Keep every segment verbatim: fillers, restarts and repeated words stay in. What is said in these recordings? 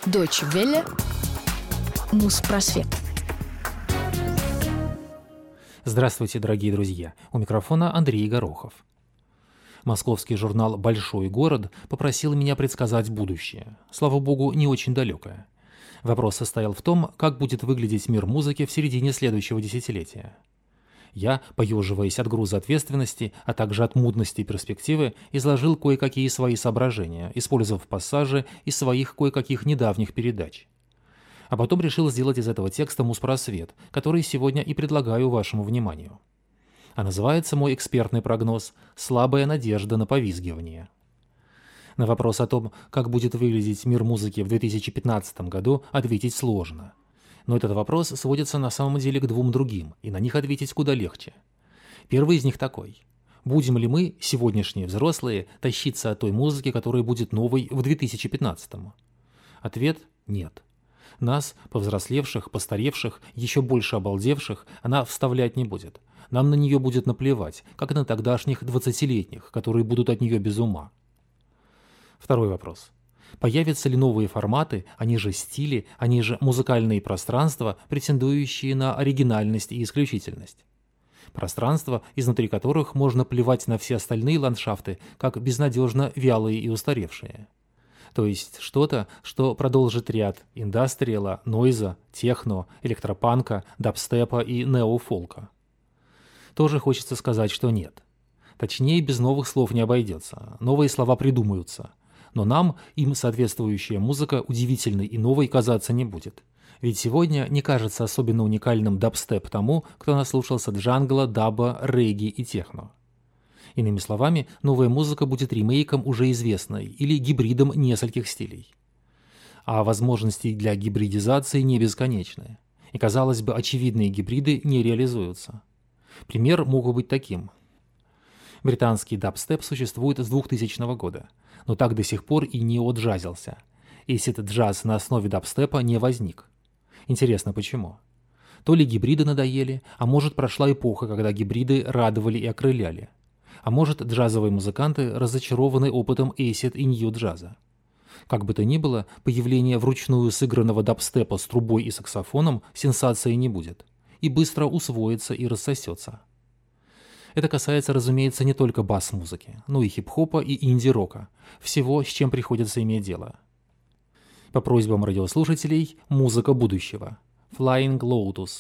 Deutsche Welle. Муспросвет. Здравствуйте, дорогие друзья! У микрофона Андрей Горохов. Московский журнал «Большой город» попросил меня предсказать будущее. Слава богу, не очень далекое. Вопрос состоял в том, как будет выглядеть мир музыки в середине следующего десятилетия. Я, поеживаясь от груза ответственности, а также от мудности перспективы, изложил кое-какие свои соображения, использовав пассажи из своих кое-каких недавних передач. А потом решил сделать из этого текста муспросвет, который сегодня и предлагаю вашему вниманию. А называется мой экспертный прогноз «Слабая надежда на повизгивание». На вопрос о том, как будет выглядеть мир музыки в две тысячи пятнадцатом году, ответить сложно. Но этот вопрос сводится на самом деле к двум другим, и на них ответить куда легче. Первый из них такой. Будем ли мы, сегодняшние взрослые, тащиться от той музыки, которая будет новой в две тысячи пятнадцатом? Ответ – нет. Нас, повзрослевших, постаревших, еще больше обалдевших, она вставлять не будет. Нам на нее будет наплевать, как и на тогдашних двадцатилетних, которые будут от нее без ума. Второй вопрос. Появятся ли новые форматы, они же стили, они же музыкальные пространства, претендующие на оригинальность и исключительность? Пространства, изнутри которых можно плевать на все остальные ландшафты, как безнадежно вялые и устаревшие. То есть что-то, что продолжит ряд индастриала, нойза, техно, электропанка, дабстепа и неофолка. Тоже хочется сказать, что нет. Точнее, без новых слов не обойдется, новые слова придумаются. Но нам, им соответствующая музыка, удивительной и новой казаться не будет. Ведь сегодня не кажется особенно уникальным дабстеп тому, кто наслушался джангла, даба, регги и техно. Иными словами, новая музыка будет ремейком уже известной или гибридом нескольких стилей. А возможности для гибридизации не бесконечны. И, казалось бы, очевидные гибриды не реализуются. Пример мог бы быть таким. Британский дабстеп существует с двухтысячного года, но так до сих пор и не отджазился. Эйсид джаз на основе дабстепа не возник. Интересно, почему? То ли гибриды надоели, а может прошла эпоха, когда гибриды радовали и окрыляли. А может, джазовые музыканты разочарованы опытом эйсид и нью-джаза. Как бы то ни было, появление вручную сыгранного дабстепа с трубой и саксофоном сенсацией не будет. И быстро усвоится и рассосется. Это касается, разумеется, не только бас-музыки, но и хип-хопа и инди-рока, всего, с чем приходится иметь дело. По просьбам радиослушателей, музыка будущего. Flying Lotus.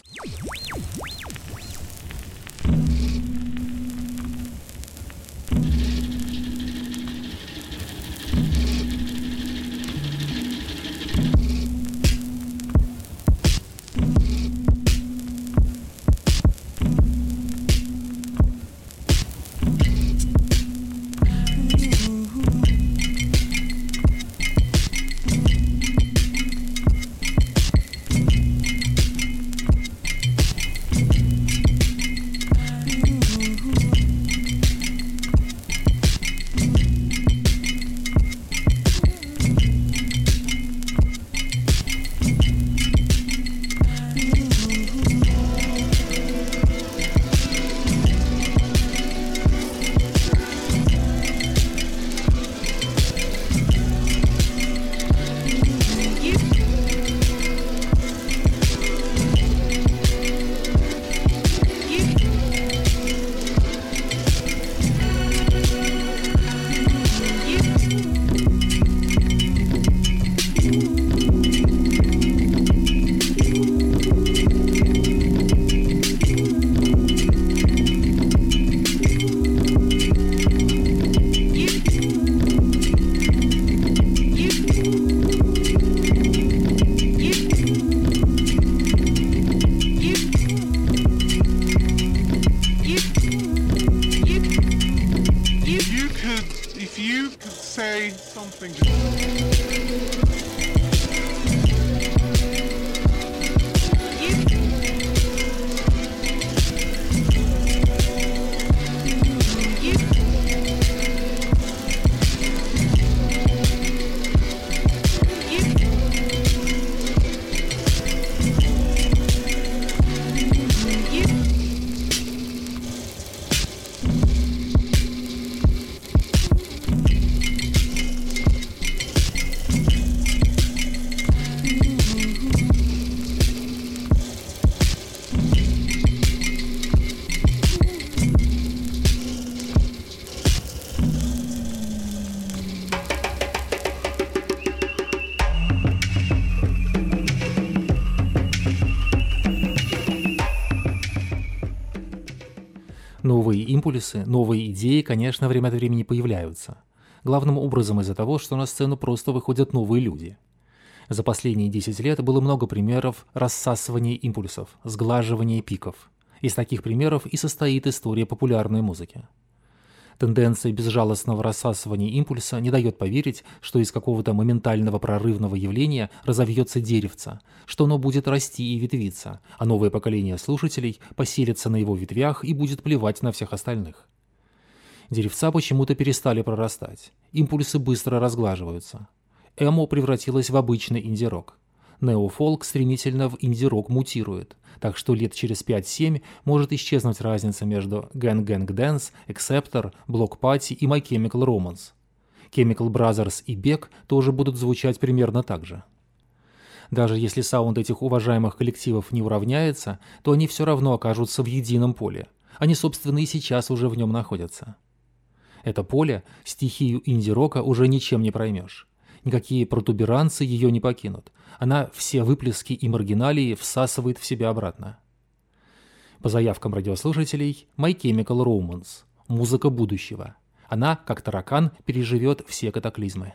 Новые импульсы, новые идеи, конечно, время от времени появляются. Главным образом из-за того, что на сцену просто выходят новые люди. За последние десять лет было много примеров рассасывания импульсов, сглаживания пиков. Из таких примеров и состоит история популярной музыки. Тенденция безжалостного рассасывания импульса не дает поверить, что из какого-то моментального прорывного явления разовьется деревце, что оно будет расти и ветвиться, а новое поколение слушателей поселится на его ветвях и будет плевать на всех остальных. Деревца почему-то перестали прорастать, импульсы быстро разглаживаются. Эмо превратилась в обычный инди-рок. Неофолк стремительно в инди-рок мутирует, так что лет через пять-семь может исчезнуть разница между Gang Gang Dance, Acceptor, Block Party и My Chemical Romance. Chemical Brothers и Beck тоже будут звучать примерно так же. Даже если саунд этих уважаемых коллективов не уравняется, то они все равно окажутся в едином поле. Они, собственно, и сейчас уже в нем находятся. Это поле, стихию инди-рока уже ничем не проймешь. Никакие протуберанцы ее не покинут. Она все выплески и маргиналии всасывает в себя обратно. По заявкам радиослушателей, My Chemical Romance – музыка будущего. Она, как таракан, переживет все катаклизмы.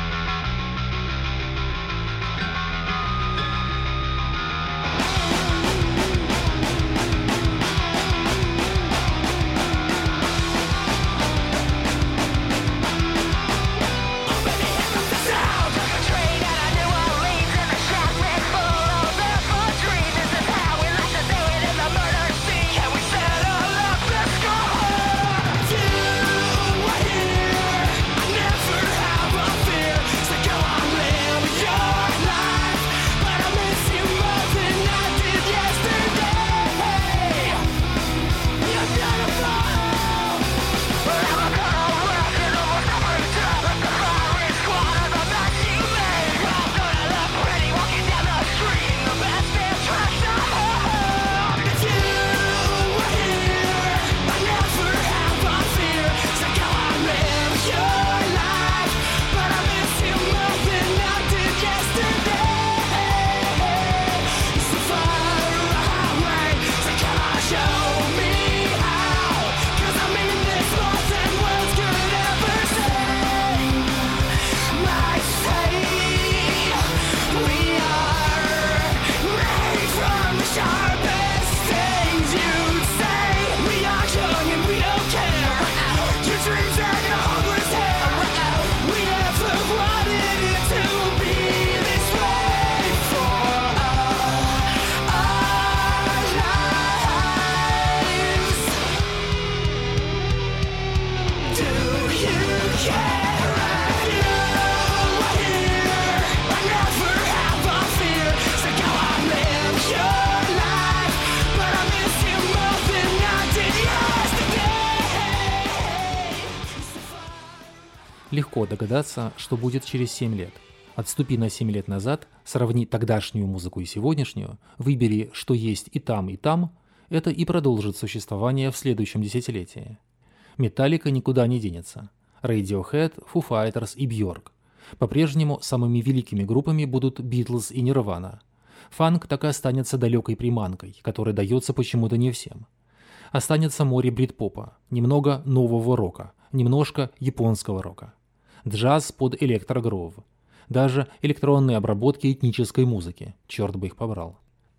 Легко догадаться, что будет через семь лет. Отступи на семь лет назад, сравни тогдашнюю музыку и сегодняшнюю, выбери, что есть и там, и там, это и продолжит существование в следующем десятилетии. Металлика никуда не денется. Radiohead, Foo Fighters и Björk. По-прежнему самыми великими группами будут Beatles и Nirvana. Фанк так и останется далекой приманкой, которая дается почему-то не всем. Останется море брит-попа, немного нового рока, немножко японского рока. Джаз под электрогроув. Даже электронные обработки этнической музыки, черт бы их побрал.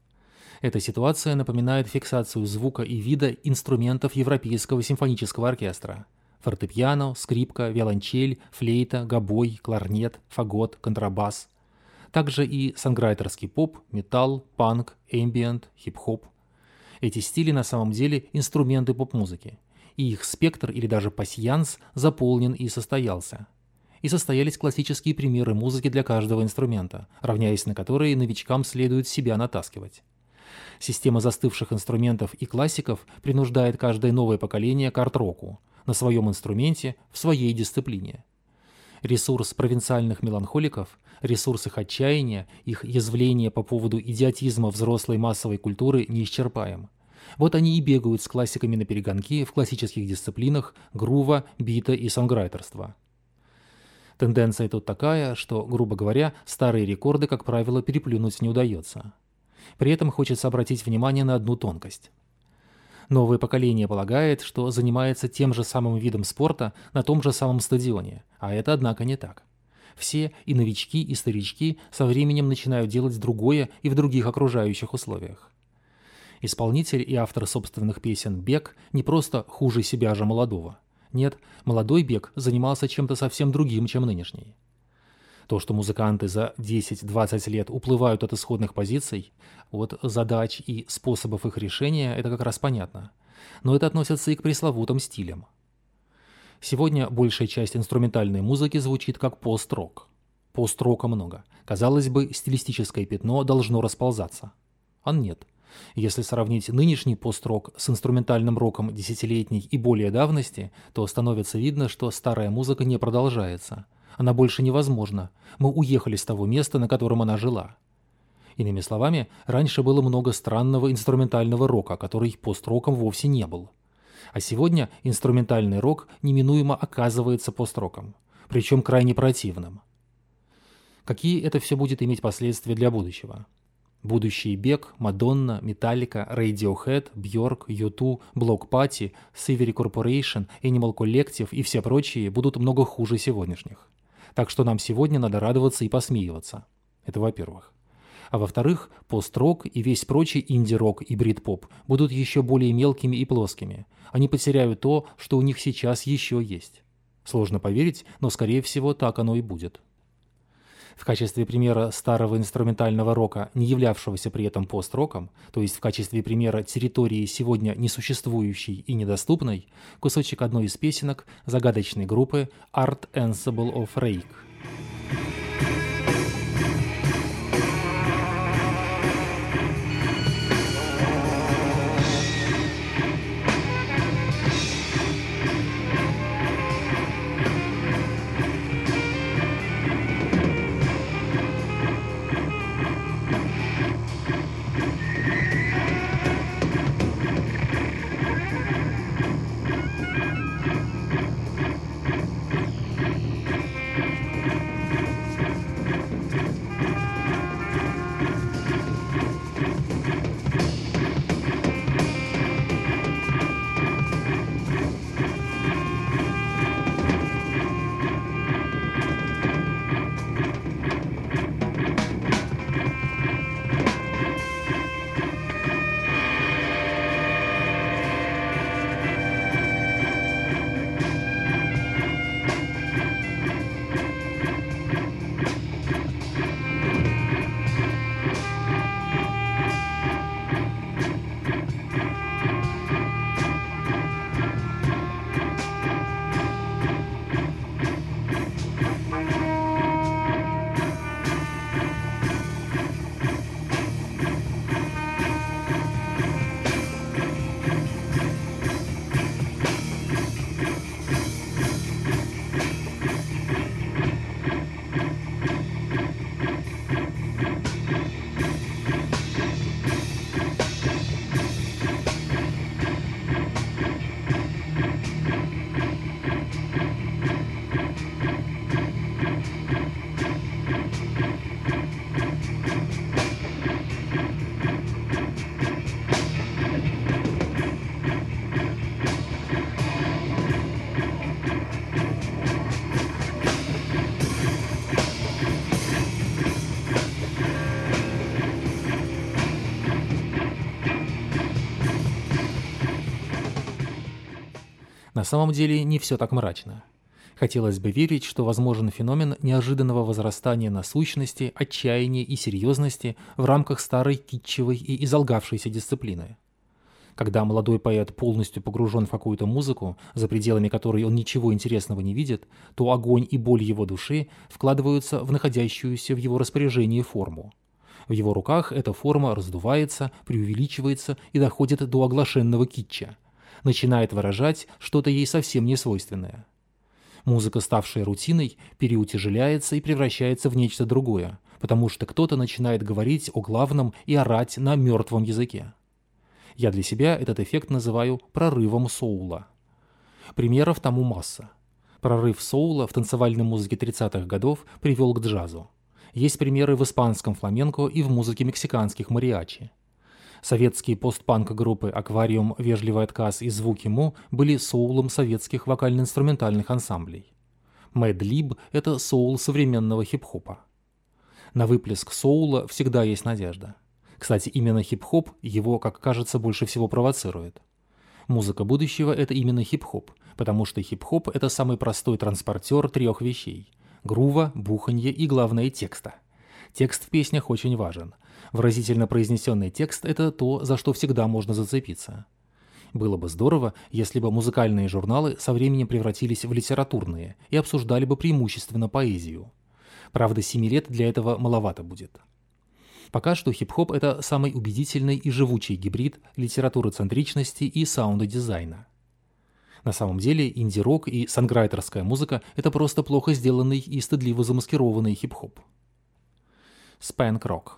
Эта ситуация напоминает фиксацию звука и вида инструментов Европейского симфонического оркестра. Фортепиано, скрипка, виолончель, флейта, гобой, кларнет, фагот, контрабас. Также и сонграйтерский поп, металл, панк, эмбиент, хип-хоп. Эти стили на самом деле инструменты поп-музыки, и их спектр или даже пасьянс заполнен и состоялся. И состоялись классические примеры музыки для каждого инструмента, равняясь на которые новичкам следует себя натаскивать. Система застывших инструментов и классиков принуждает каждое новое поколение к арт-року, на своем инструменте, в своей дисциплине. Ресурс провинциальных меланхоликов, ресурс их отчаяния, их язвления по поводу идиотизма взрослой массовой культуры неисчерпаем. Вот они и бегают с классиками наперегонки в классических дисциплинах грува, бита и сонграйтерства. Тенденция тут такая, что, грубо говоря, старые рекорды, как правило, переплюнуть не удается. При этом хочется обратить внимание на одну тонкость. Новое поколение полагает, что занимается тем же самым видом спорта на том же самом стадионе, а это, однако, не так. Все, и новички, и старички, со временем начинают делать другое и в других окружающих условиях. Исполнитель и автор собственных песен Бек не просто хуже себя же молодого. Нет, молодой Бек занимался чем-то совсем другим, чем нынешний. То, что музыканты за десять-двадцать лет уплывают от исходных позиций, от задач и способов их решения, это как раз понятно. Но это относится и к пресловутым стилям. Сегодня большая часть инструментальной музыки звучит как пост-рок. Пост-рока много. Казалось бы, стилистическое пятно должно расползаться. А нет. Если сравнить нынешний пост-рок с инструментальным роком десятилетней и более давности, то становится видно, что старая музыка не продолжается. Она больше невозможна. Мы уехали с того места, на котором она жила. Иными словами, раньше было много странного инструментального рока, который пост-роком вовсе не был. А сегодня инструментальный рок неминуемо оказывается пост-роком, причем крайне противным. Какие это все будет иметь последствия для будущего? Будущие Бек, Мадонна, Металлика, Radiohead, Бьорк, ю ту, Bloc Party, Siveri Corporation, Animal Collective и все прочие будут много хуже сегодняшних. Так что нам сегодня надо радоваться и посмеиваться. Это во-первых. А во-вторых, пост-рок и весь прочий инди-рок и брит-поп будут еще более мелкими и плоскими. Они потеряют то, что у них сейчас еще есть. Сложно поверить, но, скорее всего, так оно и будет. В качестве примера старого инструментального рока, не являвшегося при этом пост-роком, то есть в качестве примера территории сегодня несуществующей и недоступной, кусочек одной из песенок загадочной группы Art Ensemble of Rake. На самом деле не все так мрачно. Хотелось бы верить, что возможен феномен неожиданного возрастания насущности, отчаяния и серьезности в рамках старой китчевой и изолгавшейся дисциплины. Когда молодой поэт полностью погружен в какую-то музыку, за пределами которой он ничего интересного не видит, то огонь и боль его души вкладываются в находящуюся в его распоряжении форму. В его руках эта форма раздувается, преувеличивается и доходит до оглашенного китча. Начинает выражать что-то ей совсем не свойственное. Музыка, ставшая рутиной, переутяжеляется и превращается в нечто другое, потому что кто-то начинает говорить о главном и орать на мертвом языке. Я для себя этот эффект называю прорывом соула. Примеров тому масса. Прорыв соула в танцевальной музыке тридцатых годов привел к джазу. Есть примеры в испанском фламенко и в музыке мексиканских мариачи. Советские постпанк-группы «Аквариум», «Вежливый отказ» и «Звуки Мо» были соулом советских вокально-инструментальных ансамблей. Мэд Либ – это соул современного хип-хопа. На выплеск соула всегда есть надежда. Кстати, именно хип-хоп его, как кажется, больше всего провоцирует. Музыка будущего – это именно хип-хоп, потому что хип-хоп – это самый простой транспортер трех вещей – грува, буханье и, главное, текста. Текст в песнях очень важен. Выразительно произнесенный текст – это то, за что всегда можно зацепиться. Было бы здорово, если бы музыкальные журналы со временем превратились в литературные и обсуждали бы преимущественно поэзию. Правда, семи лет для этого маловато будет. Пока что хип-хоп – это самый убедительный и живучий гибрид литературы центричности и саунда-дизайна. На самом деле инди-рок и санграйтерская музыка – это просто плохо сделанный и стыдливо замаскированный хип-хоп. Спэнк-рок.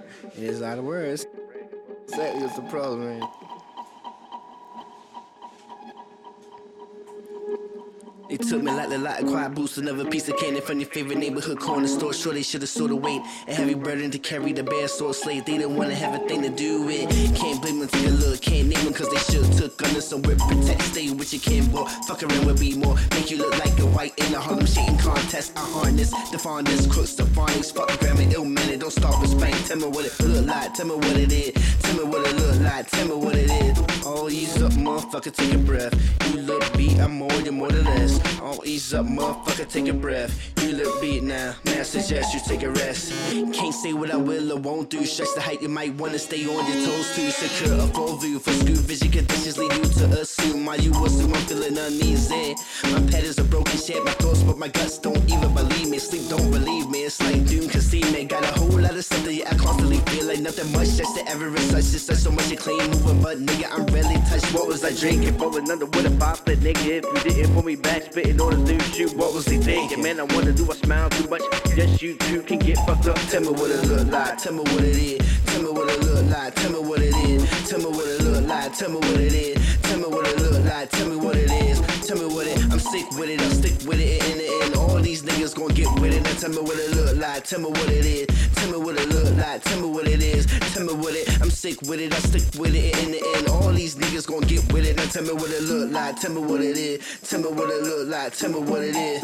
They took me like the light, quiet boost, another piece of candy from your favorite neighborhood corner store. Sure, they should have sorta weight, a heavy burden to carry the bear sword slave. They didn't wanna have a thing to do with. Can't blame them, take a look, can't name them, cause they should took under some whip protect. Stay with your kin, boy, fuck around with me more. Make you look like a white in a Harlem shaking contest. I harness, the fondness, crooks, the findings, fuck grammar, ill mannered. Don't start with spank, tell me what it look like, tell me what it is. Tell me what it look like, tell me what it is. All ease up, motherfucker, take a breath. You look beat, I'm more, you're more than less. All ease up, motherfucker, take a breath. You look beat now, man, I suggest you take a rest. Can't say what I will or won't do. Stretch the height, you might wanna stay on your toes too. Secure a full view for skew vision conditions lead you to assume. Why you assume I'm feeling uneasy. My petals are broken shit, my thoughts but my guts don't even believe me. Sleep don't relieve me, it's like doom can see me. Got a whole lot of stuff that yeah, I constantly feel like nothing much. That's the Everest, such is such so much you clean moving, but nigga I'm really touched. What was I drinking? For another with a pop it, nigga. If you didn't pull me back, spitting on the dude shoot, what was he thinking? Man, I wanna do I smile too much. Yes, you too can get fucked up. Tell me what it look like, tell me what it is. Tell me what it look like, tell me what it is. Tell me what it look like, tell me what it is. Tell me what it look like, tell me what it is. Tell me what it, I'm sick with it, I'll stick with it in the end. All these niggas gon' get with it. Now tell me what it look like, tell me what it is. Tell me what it look like, tell me what it is. Tell me what it, I'm sick with it, I'll stick with it in the end. All these niggas gon' get with it. Now tell me what it look like, tell me what it is. Tell me what it look like, tell me what it is.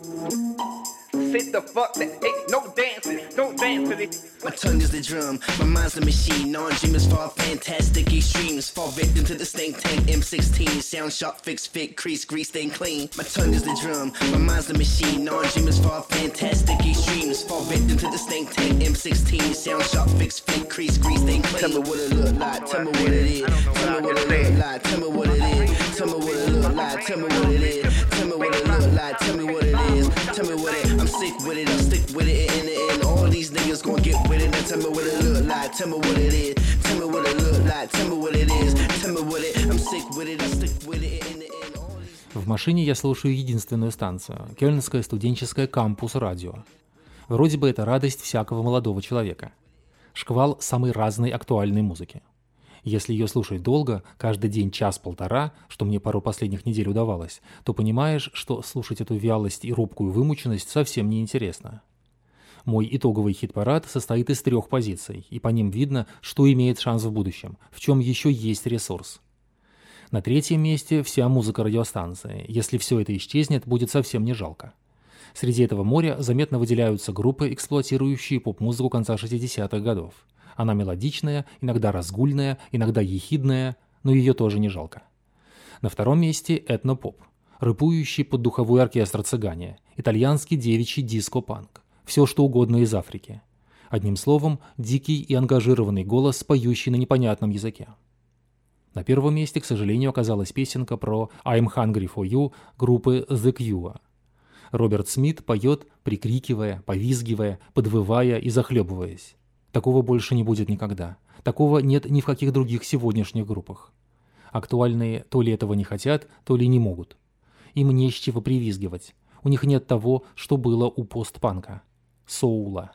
Sit the fuck, there ain't no dancing, no dancing. My tongue is the drum, my mind's the machine. Non-dreamers fall fantastic extremes. Fall victim to the stink tank M sixteen. Sound sharp, fix, fit, crease, grease, staying clean. My tongue is the drum, my mind's the machine. Non-dreamers fall fantastic extremes. Fall victim to the stink tank M sixteen. Sound sharp, fix, fit, crease, grease, staying clean. Tell me what it look like, tell me what it is. Tell me what it look like, tell me what it is. Tell me what it look like, tell me what it is. Tell me what it look like, tell me what it is. Tell me what it, I'm sick with it, I'll stick with it in the end. All these niggas gon' get with it. Now tell me what it look like, tell me what it is. Tell me what it look like, tell me what it is. Tell me what it, I'm sick with it, I'll stick with it in the end. В машине я слушаю единственную станцию – Кёльнское студенческое кампус-радио. Вроде бы это радость всякого молодого человека. Шквал самой разной актуальной музыки. Если ее слушать долго, каждый день час-полтора, что мне пару последних недель удавалось, то понимаешь, что слушать эту вялость и робкую вымученность совсем неинтересно. Мой итоговый хит-парад состоит из трех позиций, и по ним видно, что имеет шанс в будущем, в чем еще есть ресурс. На третьем месте вся музыка радиостанции. Если все это исчезнет, будет совсем не жалко. Среди этого моря заметно выделяются группы, эксплуатирующие поп-музыку конца шестидесятых годов. Она мелодичная, иногда разгульная, иногда ехидная, но ее тоже не жалко. На втором месте этнопоп, рэпующий под духовой оркестр цыгане, итальянский девичий диско-панк, все что угодно из Африки. Одним словом, дикий и ангажированный голос, поющий на непонятном языке. На первом месте, к сожалению, оказалась песенка про «I'm hungry for you» группы The Cure. Роберт Смит поет, прикрикивая, повизгивая, подвывая и захлебываясь. Такого больше не будет никогда. Такого нет ни в каких других сегодняшних группах. Актуальные то ли этого не хотят, то ли не могут. Им не с чего привизгивать. У них нет того, что было у постпанка. Соула.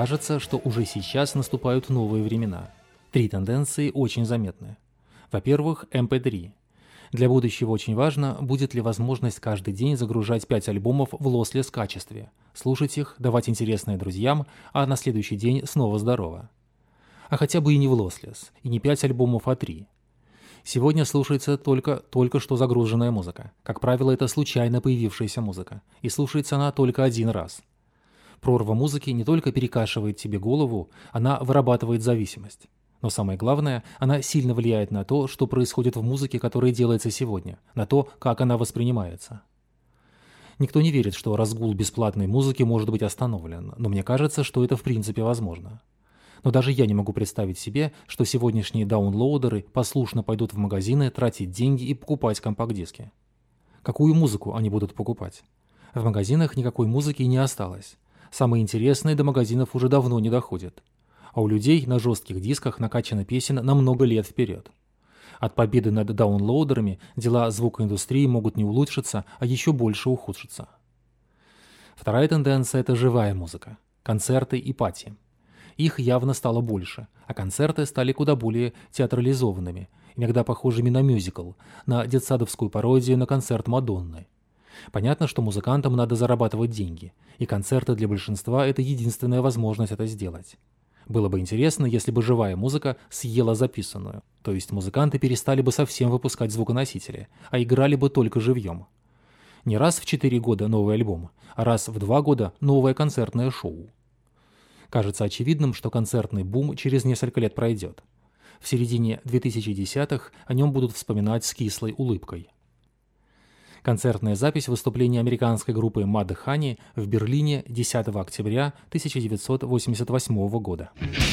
Кажется, что уже сейчас наступают новые времена. Три тенденции очень заметны. Во-первых, эм пэ три. Для будущего очень важно, будет ли возможность каждый день загружать пять альбомов в lossless качестве, слушать их, давать интересное друзьям, а на следующий день снова здорово. А хотя бы и не в lossless, и не пять альбомов, а три. Сегодня слушается только только что загруженная музыка. Как правило, это случайно появившаяся музыка, и слушается она только один раз. Прорва музыки не только перекашивает тебе голову, она вырабатывает зависимость. Но самое главное, она сильно влияет на то, что происходит в музыке, которая делается сегодня, на то, как она воспринимается. Никто не верит, что разгул бесплатной музыки может быть остановлен, но мне кажется, что это в принципе возможно. Но даже я не могу представить себе, что сегодняшние даунлоудеры послушно пойдут в магазины тратить деньги и покупать компакт-диски. Какую музыку они будут покупать? В магазинах никакой музыки не осталось. Самые интересные до магазинов уже давно не доходят. А у людей на жестких дисках накачано песен на много лет вперед. От победы над даунлоудерами дела звукоиндустрии могут не улучшиться, а еще больше ухудшиться. Вторая тенденция – это живая музыка, концерты и пати. Их явно стало больше, а концерты стали куда более театрализованными, иногда похожими на мюзикл, на детсадовскую пародию на концерт Мадонны. Понятно, что музыкантам надо зарабатывать деньги, и концерты для большинства – это единственная возможность это сделать. Было бы интересно, если бы живая музыка съела записанную, то есть музыканты перестали бы совсем выпускать звуконосители, а играли бы только живьем. Не раз в четыре года новый альбом, а раз в два года новое концертное шоу. Кажется очевидным, что концертный бум через несколько лет пройдет. В середине две тысячи десятых о нем будут вспоминать с кислой улыбкой. Концертная запись выступления американской группы Mudhoney в Берлине десятого октября тысяча девятьсот восемьдесят восьмого года.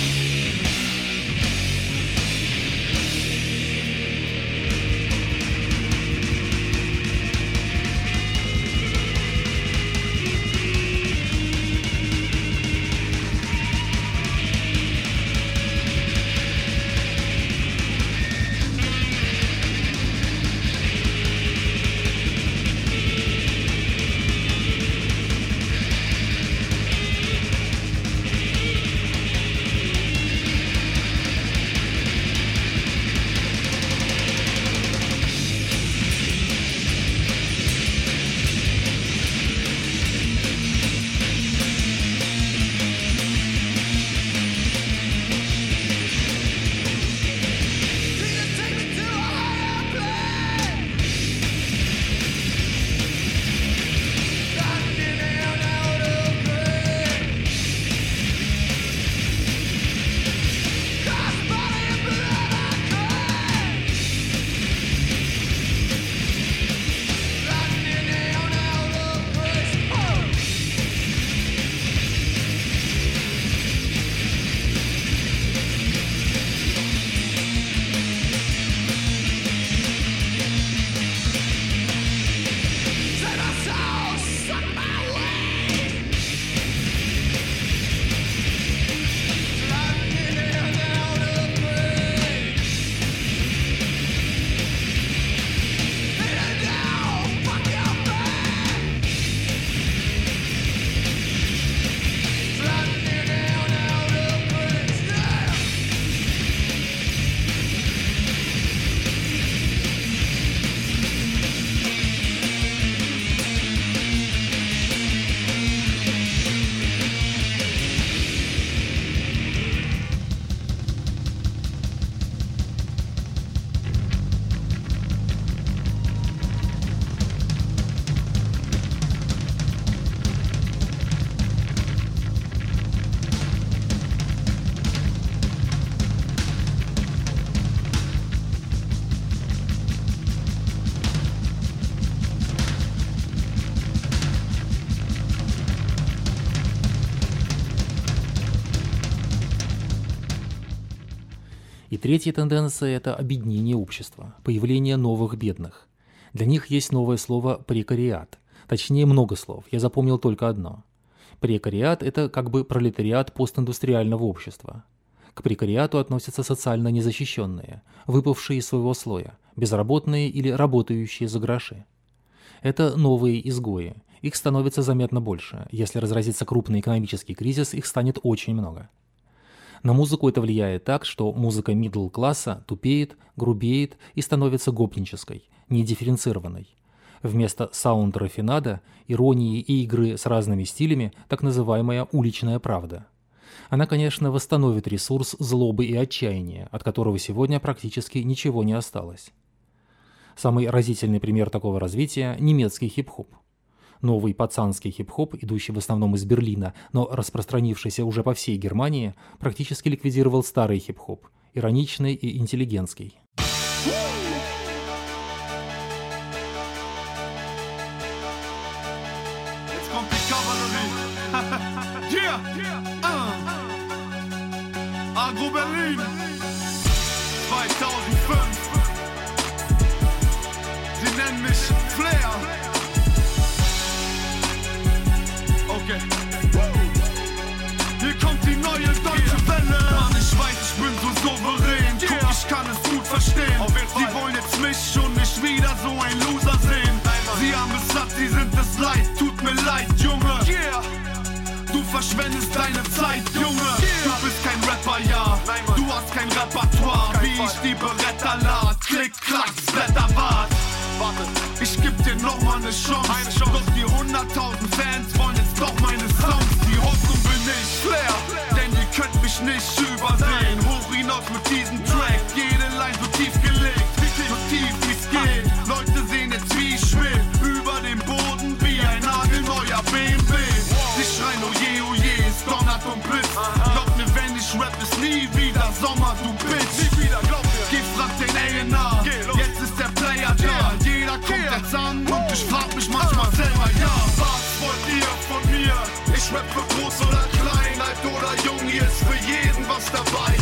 И третья тенденция – это обеднение общества, появление новых бедных. Для них есть новое слово «прекариат». Точнее, много слов, я запомнил только одно. Прекариат – это как бы пролетариат постиндустриального общества. К прекариату относятся социально незащищенные, выпавшие из своего слоя, безработные или работающие за гроши. Это новые изгои, Их становится заметно больше. Если разразится крупный экономический кризис, их станет очень много. На музыку это влияет так, что музыка мидл-класса тупеет, грубеет и становится гопнической, недифференцированной. Вместо саунд-рафинада, иронии и игры с разными стилями так называемая уличная правда. Она, конечно, восстановит ресурс злобы и отчаяния, от которого сегодня практически ничего не осталось. Самый разительный пример такого развития – немецкий хип-хоп. Новый пацанский хип-хоп, идущий в основном из Берлина, но распространившийся уже по всей Германии, практически ликвидировал старый хип-хоп, ироничный и интеллигентский. Agro Berlin zweitausendfünf. Sie nennen mich Flair. Okay. Hier kommt die neue deutsche Welle. Mann, ich weiß, ich bin so souverän. Guck, ich kann es gut verstehen. Sie wollen jetzt mich und mich wieder so ein Loser sehen. Sie haben es satt, sie sind es leid. Tut mir leid, Junge. Du verschwendest deine Zeit, Junge. Du bist kein Rapper, ja. Du hast kein Repertoire. Wie ich die Beretta lad. Klick, klack, Blätterwart. Ich geb dir nochmal ne Chance. Doch die hunderttausend Fans wollen jetzt doch meine Songs. Die Hoffnung bin ich, Flair. Denn ihr könnt mich nicht übersehen. Hoch hinaus mit diesem Track. Jede Line so tief gelegt. So tief wie's geht. Leute sehen jetzt wie ich schweb. Über dem Boden wie ein nagelneuer B M W. Sie schreien oh je, oh je, es donnert und blitzt. Glaub mir, wenn ich rap, ist nie wieder Sommer, du Bitch. Nie wieder, glaub mir. Geh, frag den A und R. Jetzt ist der Player da. Jeder kommt jetzt an und ich frag mich manchmal selber, ja. Was wollt ihr von mir? Ich rap für groß oder klein, alt oder jung, hier ist für jeden was dabei.